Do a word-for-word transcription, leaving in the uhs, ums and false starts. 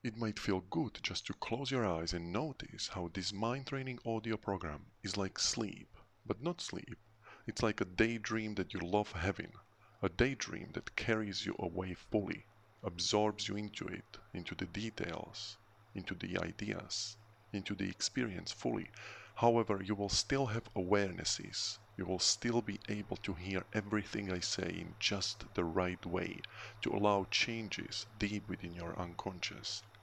It might feel good just to close your eyes and notice how this mind training audio program is like sleep, but not sleep. It's like a daydream that you love having, a daydream that carries you away fully, absorbs you into it, into the details, into the ideas, into the experience fully. However, you will still have awarenesses. You will still be able to hear everything I say in just the right way to allow changes deep within your unconscious.